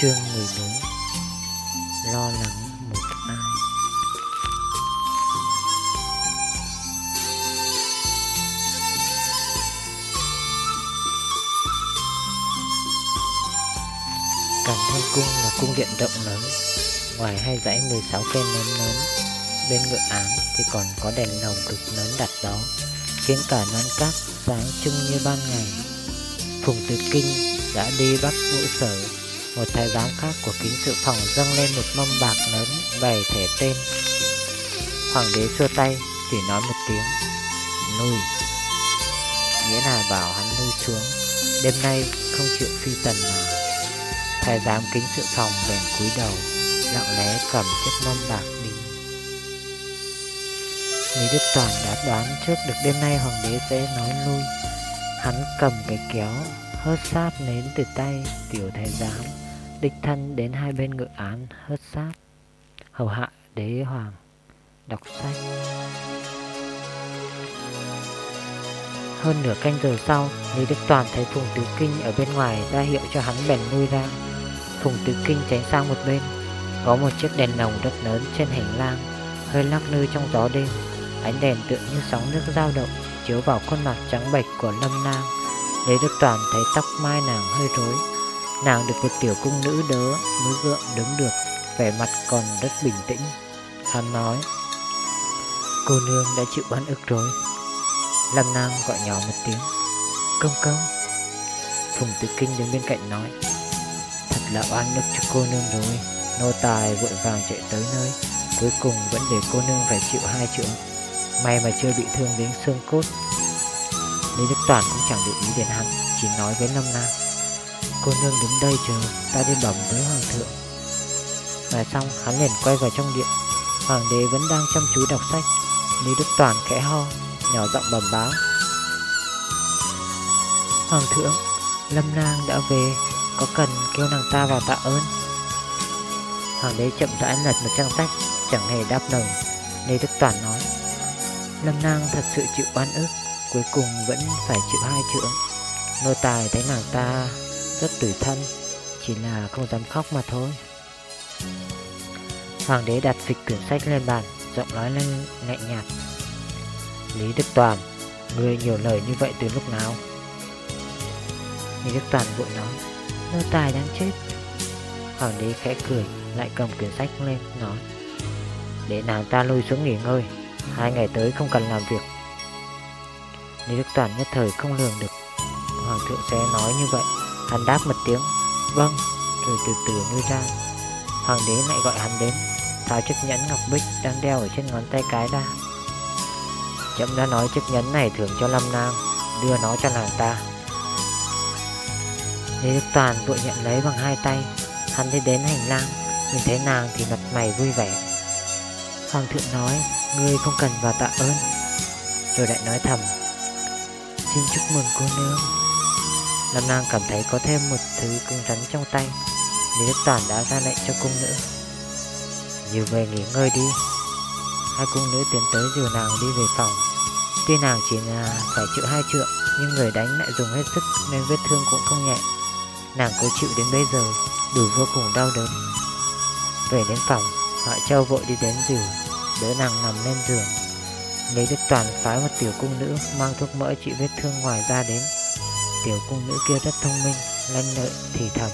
Chương 14. Lo lắng một ai. Càn Thanh Cung là cung điện rộng lớn, ngoài hai dãy 16 cây nến lớn, bên ngự án thì còn có đèn lồng cực lớn đặt đó, khiến cả non cát sáng trưng như ban ngày. Phùng Tử Kinh đã đi bắt ngũ sở, một thái giám khác của Kính Sự Phòng dâng lên một mâm bạc lớn bày thẻ tên. Hoàng đế xua tay, chỉ nói một tiếng lui, nghĩa là bảo hắn lui xuống, đêm nay không chịu phi tần nào. Thái giám Kính Sự Phòng bèn cúi đầu, lặng lẽ cầm chiếc mâm bạc đi. Lý Đức Toàn đã đoán trước được đêm nay hoàng đế sẽ nói lui. Hắn cầm cái kéo hớt sát nến từ tay tiểu thái giám, đích thân đến hai bên ngự án hớt sát, hầu hạ đế hoàng đọc sách. Hơn nửa canh giờ sau, Lý Đức Toàn thấy Phùng Tứ Kinh ở bên ngoài ra hiệu cho hắn bèn lui ra. Phùng Tứ Kinh tránh sang một bên. Có một chiếc đèn lồng rất lớn trên hành lang, hơi lắc lư trong gió đêm. Ánh đèn tựa như sóng nước dao động, chiếu vào khuôn mặt trắng bệch của Lâm Nang. Lý Đức Toàn thấy tóc mai nàng hơi rối. Nàng được một tiểu cung nữ đỡ mới gượng đứng được, vẻ mặt còn rất bình tĩnh. Hắn nói: cô nương đã chịu oan ức rồi. Lâm Nang gọi nhỏ một tiếng: công công. Phùng Tử Kinh đứng bên cạnh nói: thật là oan ức cho cô nương rồi. Nô tài vội vàng chạy tới nơi, cuối cùng vẫn để cô nương phải chịu 2 chưởng. May mà chưa bị thương đến xương cốt. Lý Đức Toàn cũng chẳng để ý đến hắn, chỉ nói với Lâm Nang: cô nương đứng đây chờ, ta đi bẩm với hoàng thượng. Nói xong hắn liền quay vào trong điện. Hoàng đế vẫn đang chăm chú đọc sách. Lý Đức Toàn khẽ ho, nhỏ giọng bẩm báo: hoàng thượng, Lâm Nang đã về, có cần kêu nàng ta vào tạ ơn? Hoàng đế chậm rãi lật một trang sách, chẳng hề đáp lời. Lý Đức Toàn nói: Lâm Nang thật sự chịu oan ức, cuối cùng vẫn phải chịu 2 chưởng. Nô tài thấy nàng ta rất tủi thân, chỉ là không dám khóc mà thôi. Hoàng đế đặt phịch quyển sách lên bàn, giọng nói lên lạnh nhạt: Lý Đức Toàn, ngươi nhiều lời như vậy từ lúc nào? Lý Đức Toàn vội nói: nô tài đang chết. Hoàng đế khẽ cười, lại cầm quyển sách lên nói: để nàng ta lui xuống nghỉ ngơi, 2 ngày tới không cần làm việc. Lý Đức Toàn nhất thời không lường được hoàng thượng sẽ nói như vậy. Hắn đáp một tiếng vâng, rồi từ từ lui ra. Hoàng đế lại gọi hắn đến, tháo chiếc nhẫn ngọc bích đang đeo ở trên ngón tay cái ra. Chậm đã nói chiếc nhẫn này thưởng cho Lâm Nang, đưa nó cho nàng ta. Lý Đức Toàn vội nhận lấy bằng 2 tay. Hắn đi đến hành lang, nhìn thấy nàng thì mặt mày vui vẻ. Hoàng thượng nói ngươi không cần vào tạ ơn, rồi lại nói thầm: xin chúc mừng cô nương. Lâm Nang cảm thấy có thêm một thứ cứng rắn trong tay. Lý Đức Toàn đã ra lệnh cho cung nữ: nhiều về nghỉ ngơi đi. 2 cung nữ tiến tới dìu nàng đi về phòng. Tuy nàng chỉ là phải chịu 2 chưởng, nhưng người đánh lại dùng hết sức nên vết thương cũng không nhẹ. Nàng cố chịu đến bây giờ, đùi vô cùng đau đớn. Về đến phòng, Họa Châu vội đi đến dìu, đỡ nàng nằm lên giường. Lý Đức Toàn phái một tiểu cung nữ mang thuốc mỡ trị vết thương ngoài ra đến. Tiểu cung nữ kia rất thông minh, lanh lợi thì thầm: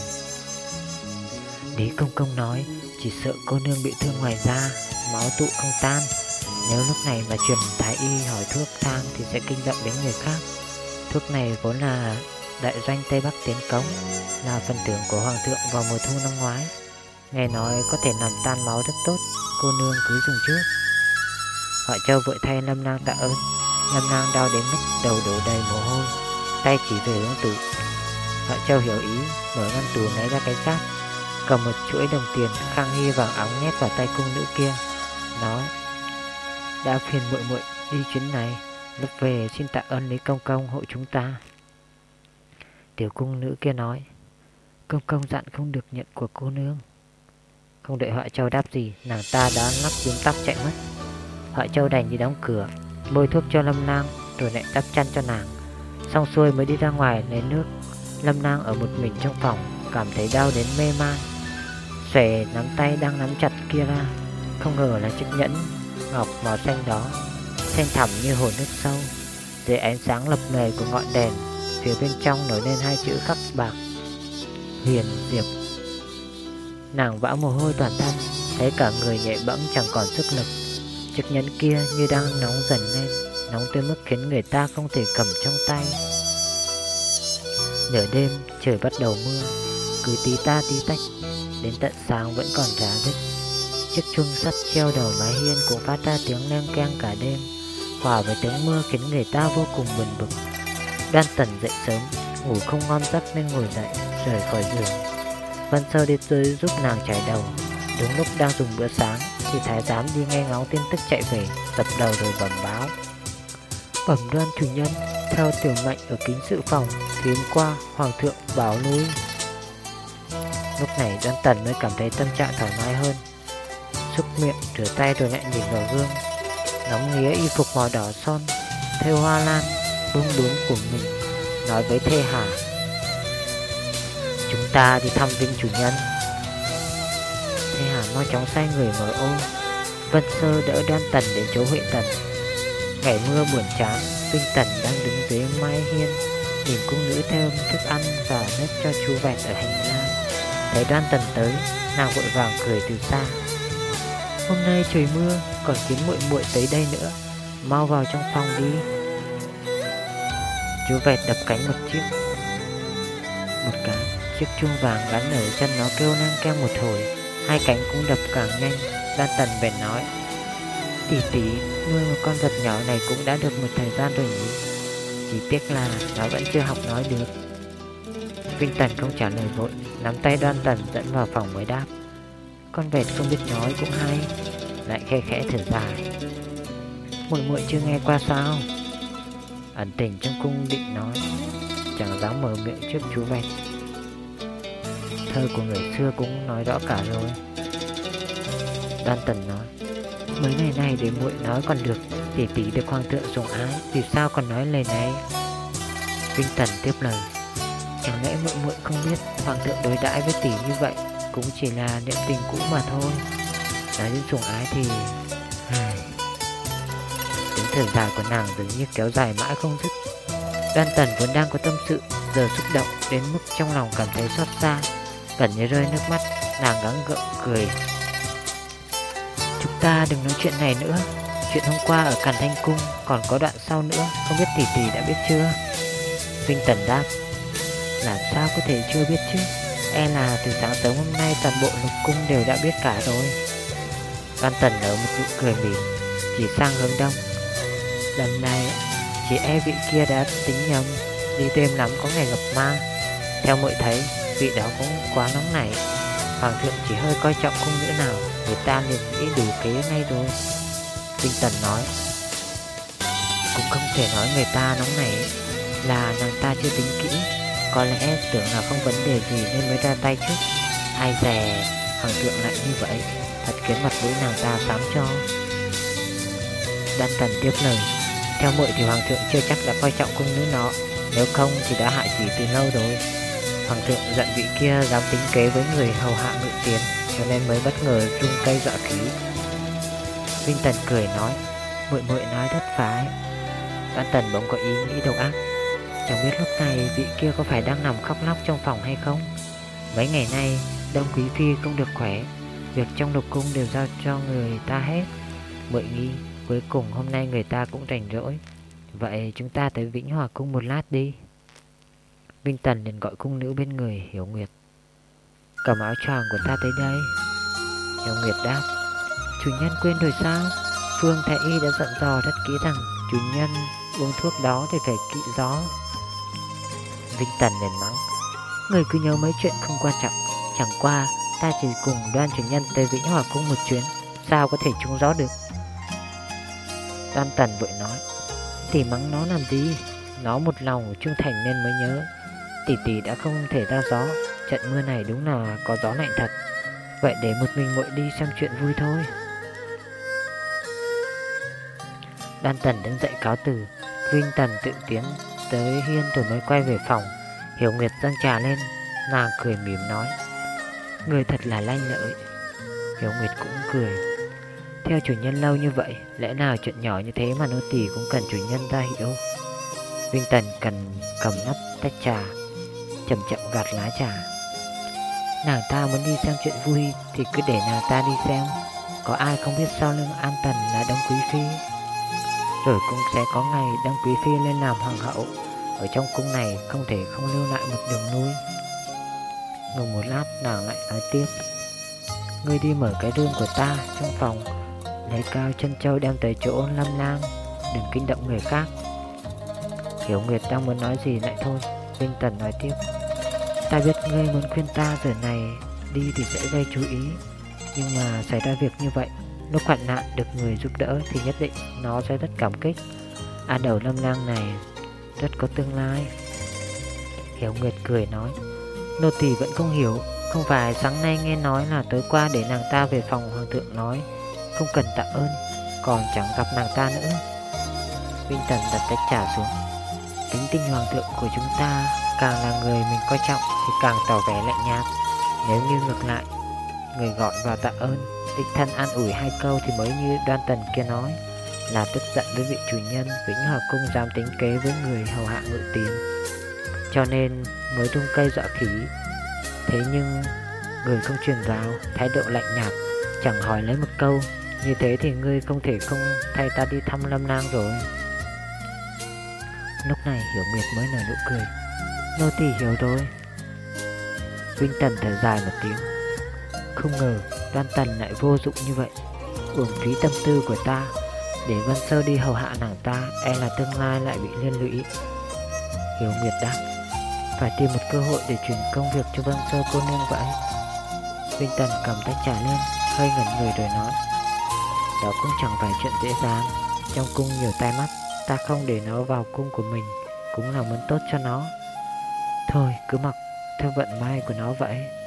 Lý công công nói chỉ sợ cô nương bị thương ngoài da, máu tụ không tan. Nếu lúc này mà truyền thái y hỏi thuốc thang thì sẽ kinh động đến người khác. Thuốc này vốn là đại doanh Tây Bắc Tiến Cống, là phần thưởng của hoàng thượng vào mùa thu năm ngoái. Nghe nói có thể làm tan máu rất tốt, cô nương cứ dùng trước. Họa Châu vội thay Lâm Nang tạ ơn. Lâm Nang đau đến mức đầu đổ đầy mồ hôi, tay chỉ về hướng tủ. Họa Châu hiểu ý, mở ngăn tủ lấy ra cái sáp, cầm một chuỗi đồng tiền khang hy vàng óng nhét vào tay cung nữ kia, nói: đã phiền muội muội đi chuyến này, lúc về xin tạ ơn Lý công công hộ chúng ta. Tiểu cung nữ kia nói: công công dặn không được nhận của cô nương. Không đợi Họa Châu đáp gì, nàng ta đã lắc bím tóc chạy mất. Họa Châu đành đi đóng cửa, bôi thuốc cho Lâm Nang, rồi lại đắp chăn cho nàng. Xong xuôi mới đi ra ngoài lấy nước. Lâm Nang ở một mình trong phòng, cảm thấy đau đến mê man. xòe nắm tay đang nắm chặt kia ra. Không ngờ là chiếc nhẫn ngọc màu xanh đó, xanh thẳm như hồ nước sâu. Dưới ánh sáng lập lòe của ngọn đèn, phía bên trong nổi lên hai chữ khắc bạc: Huyền Diệp. Nàng vã mồ hôi toàn thân, thấy cả người nhẹ bẫng chẳng còn sức lực. Chiếc nhẫn kia như đang nóng dần lên, nóng tới mức khiến người ta không thể cầm trong tay. Nửa đêm trời bắt đầu mưa, cứ tí ta tí tách, đến tận sáng vẫn còn rá rít. Chiếc chuông sắt treo đầu mái hiên cũng phát ra tiếng leng keng cả đêm, hòa với tiếng mưa khiến người ta vô cùng buồn bực. Đoan Tần dậy sớm, ngủ không ngon giấc nên ngồi dậy rời khỏi giường. Văn Sơ đi tới giúp nàng chải đầu. Đúng lúc đang dùng bữa sáng thì thái giám đi nghe ngóng tin tức chạy về, dập đầu rồi bẩm báo: Bẩm Đoan chủ nhân, theo tiểu mệnh ở kính sự phòng thì hôm qua hoàng thượng bảo lui. Lúc này Đoan Tần mới cảm thấy tâm trạng thoải mái hơn. Xúc miệng rửa tay rồi lại nhìn vào gương, ngắm nghía y phục màu đỏ son thêu hoa lan bướm bướm của mình, nói với Thê Hà: Chúng ta đi thăm Vinh chủ nhân. Thê Hà mau chóng xoay người mở ô. Vân Sơ đỡ Đoan Tần đến chỗ Huệ Tần. Ngày mưa buồn chán, Vinh Tần đang đứng dưới mái hiên nhìn cung nữ thơm thức ăn và nước cho chú vẹt ở hành lang. Thấy Đoan Tần tới, nàng vội vàng cười từ xa: Hôm nay trời mưa, còn khiến muội muội tới đây nữa, mau vào trong phòng đi. Chú vẹt đập cánh một cái, chiếc chuông vàng gắn ở chân nó kêu nang keng một hồi, hai cánh cũng đập càng nhanh. Đoan Tần bèn nói: Tỷ tỷ nuôi một con vật nhỏ này cũng đã được một thời gian rồi nhỉ? Chỉ tiếc là nó vẫn chưa học nói được. Vinh Tần không trả lời vội, nắm tay Đoan Tần dẫn vào phòng mới đáp: Con vẹt không biết nói cũng hay. Lại khe khẽ thở dài: Muội muội chưa nghe qua sao? Ẩn tình trong cung định nói, chẳng dám mở miệng trước chú vẹt. Thơ của người xưa cũng nói rõ cả rồi. Đoan Tần nói: Mấy ngày này để muội nói còn được, tỷ tỷ được hoàng thượng sủng ái, vì sao còn nói lời này? Vinh Tần tiếp lời: Chẳng lẽ muội muội không biết hoàng thượng đối đãi với tỷ như vậy cũng chỉ là niệm tình cũ mà thôi. Nói đến sủng ái thì tiếng thở dài của nàng dường như kéo dài mãi không dứt. Đoan Tần vốn đang có tâm sự, giờ xúc động đến mức trong lòng cảm thấy xót xa, gần như rơi nước mắt. Nàng gắng gượng cười: Chúng ta đừng nói chuyện này nữa. Chuyện hôm qua ở Càn Thanh Cung còn có đoạn sau nữa, không biết tỷ tỷ đã biết chưa? Vinh Tần đáp: Làm sao có thể chưa biết chứ? E là từ sáng sớm hôm nay toàn bộ lục cung đều đã biết cả rồi. Đoan Tần nở một nụ cười mỉm, chỉ sang hướng đông: Lần này chỉ e vị kia đã tính nhầm, đi đêm lắm có ngày gặp ma. Theo muội thấy vị đó cũng quá nóng nảy. Hoàng thượng chỉ hơi coi trọng cung nữ nào, người ta liền nghĩ đủ kế ngay rồi. Vinh Tần nói: Cũng không thể nói người ta nóng nảy, là nàng ta chưa tính kỹ. Có lẽ tưởng là không vấn đề gì nên mới ra tay trước. Ai dè hoàng thượng lại như vậy, thật khiến mặt mũi nàng ta xám cho. Đoan Tần tiếp lời: Theo muội thì hoàng thượng chưa chắc đã coi trọng cung nữ nó, nếu không thì đã hại chỉ từ lâu rồi. Hoàng thượng giận vị kia dám tính kế với người hầu hạ ngự tiền, cho nên mới bất ngờ rung cây dọa khí. Vinh Tần cười nói: Muội muội nói rất phải. Đoan Tần bỗng có ý nghĩ độc ác: Chẳng biết lúc này vị kia có phải đang nằm khóc lóc trong phòng hay không? Mấy ngày nay Đông Quý Phi không được khỏe, việc trong lục cung đều giao cho người ta hết. Muội nghĩ cuối cùng hôm nay người ta cũng rảnh rỗi, vậy chúng ta tới Vĩnh Hòa cung một lát đi. Vinh Tần liền gọi cung nữ bên người Hiểu Nguyệt: Cầm áo choàng của ta tới đây. Hiểu Nguyệt đáp: Chủ nhân quên rồi sao? Phương Thái Y đã dặn dò rất kỹ rằng chủ nhân uống thuốc đó thì phải kỵ gió. Vinh Tần liền mắng: Người cứ nhớ mấy chuyện không quan trọng. Chẳng qua ta chỉ cùng Đoan chủ nhân tới Vĩnh Hòa cung một chuyến, sao có thể trúng gió được? Đoan Tần vội nói: Tỷ mắng nó làm gì? Nó một lòng trung thành nên mới nhớ. Tỷ tỷ đã không thể ra gió, trận mưa này đúng là có gió lạnh thật. Vậy để một mình muội đi xem chuyện vui thôi. Đoan Tần đứng dậy cáo từ. Vinh Tần tự tiến tới hiên rồi mới quay về phòng. Hiểu Nguyệt dâng trà lên, nàng cười mỉm nói: Người thật là lanh lợi. Hiểu Nguyệt cũng cười. Theo chủ nhân lâu như vậy, lẽ nào chuyện nhỏ như thế mà nô tỳ cũng cần chủ nhân ra hiểu. Vinh Tần cầm nắp tách trà, chậm chậm gạt lá trà. Nàng ta muốn đi xem chuyện vui thì cứ để nàng ta đi xem. Có ai không biết sau lưng An Tần là Đông Quý Phi. Rồi cũng sẽ có ngày Đông Quý Phi lên làm hoàng hậu. Ở trong cung này không thể không lưu lại một đường lui. Ngừng một lát nàng lại nói tiếp. Ngươi đi mở cái rương của ta trong phòng, lấy cao chân châu đem tới chỗ Lâm Lang, đừng kinh động người khác. Hiểu Nguyệt đang muốn nói gì lại thôi. Vinh Tần nói tiếp. Ta biết ngươi muốn khuyên ta giờ này đi thì sẽ gây chú ý, nhưng mà xảy ra việc như vậy, lúc hoạn nạn được người giúp đỡ thì nhất định nó sẽ rất cảm kích. Đầu Lâm Lang này rất có tương lai. Hiểu Nguyệt cười nói. Nô tỳ vẫn không hiểu. Không phải sáng nay nghe nói là tối qua để nàng ta về phòng hoàng thượng nói không cần tạ ơn, còn chẳng gặp nàng ta nữa. Vinh Tần đặt tách trà xuống. Tính tình hoàng thượng của chúng ta, càng là người mình coi trọng thì càng tỏ vẻ lạnh nhạt. Nếu như ngược lại, người gọi vào tạ ơn, đích thân an ủi hai câu thì mới như Đoan Tần kia nói, là tức giận với vị chủ nhân Vĩnh Hòa Cung dám tính kế với người hầu hạ ngự tiền, cho nên mới tung cây dọa khỉ. Thế nhưng người không truyền vào, thái độ lạnh nhạt, chẳng hỏi lấy một câu. Như thế thì ngươi không thể không thay ta đi thăm Lâm Lang rồi. Lúc này Hiểu Nguyệt mới nở nụ cười. Nô tỳ hiểu rồi. Vinh Tần thở dài một tiếng. Không ngờ Đoan Tần lại vô dụng như vậy, uổng phí tâm tư của ta. Để Vân Sơ đi hầu hạ nàng ta, e là tương lai lại bị liên lụy. Hiểu Nguyệt đáp. Phải tìm một cơ hội để chuyển công việc cho Vân Sơ cô nương vậy. Vinh Tần cầm tách trà lên, hơi ngẩn người rồi nói. Đó cũng chẳng phải chuyện dễ dàng. Trong cung nhiều tai mắt, ta không để nó vào cung của mình cũng là muốn tốt cho nó. Thôi cứ mặc theo vận may của nó vậy.